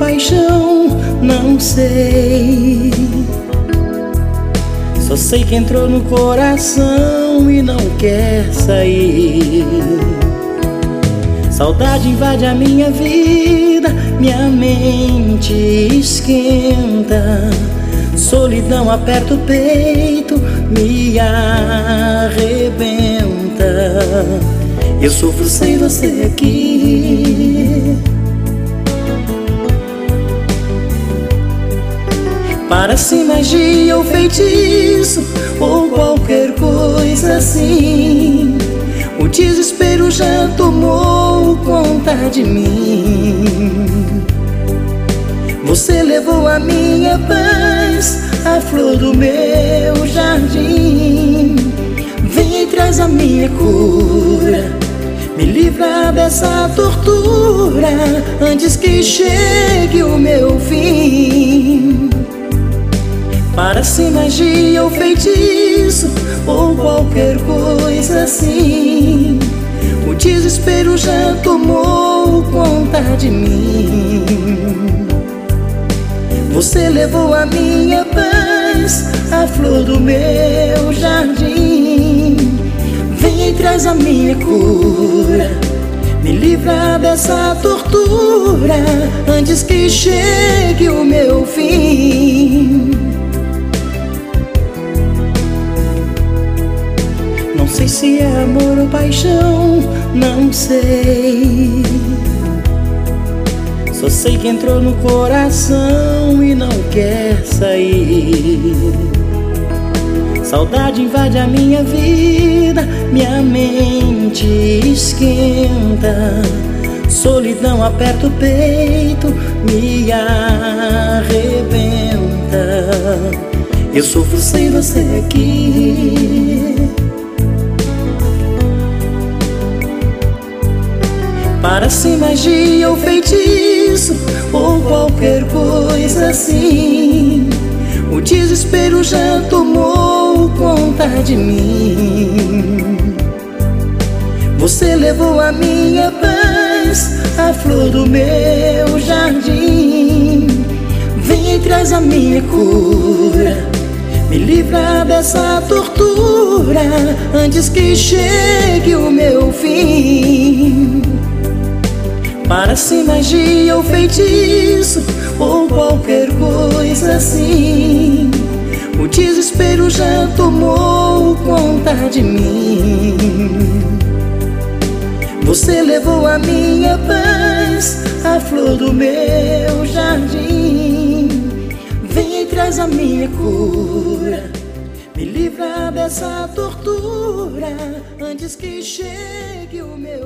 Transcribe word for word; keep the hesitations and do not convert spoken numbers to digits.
paixão, não sei. Só sei que entrou no coração e não quer sair. Saudade invade a minha vida, minha mente esquenta. Solidão aperta o peito, me arrebenta. Eu sofro sem você aqui. Parece magia ou feitiço, ou qualquer coisa assim. O desespero já tomou conta de mim. Você levou a minha paz, a flor do meu jardim. Vem e traz a minha cura, me livra dessa tortura, antes que chegue o meu fim. Parece magia ou feitiço, ou qualquer coisa assim. O desespero já tomou conta de mim. Você levou a minha paz, a flor do meu jardim. Vem e traz a minha cura, me livra dessa tortura, antes que chegue o meu fim. Não sei se é amor ou paixão, não sei. Só sei que entrou no coração e não quer sair. Saudade invade a minha vida, minha mente esquenta. Solidão aperta o peito, me arrebenta. Eu sofro sem você aqui. Parece magia ou feitiço, ou qualquer coisa assim. O desespero já tomou conta de mim. Você levou a minha paz, a flor do meu jardim. Vem e traz a minha cura, me livra dessa tortura, antes que chegue o meu fim. Parece magia ou feitiço, ou qualquer coisa assim. O desespero já tomou conta de mim. Você levou a minha paz, a flor do meu jardim. Vem e traz a minha cura, me livra dessa tortura, antes que chegue o meu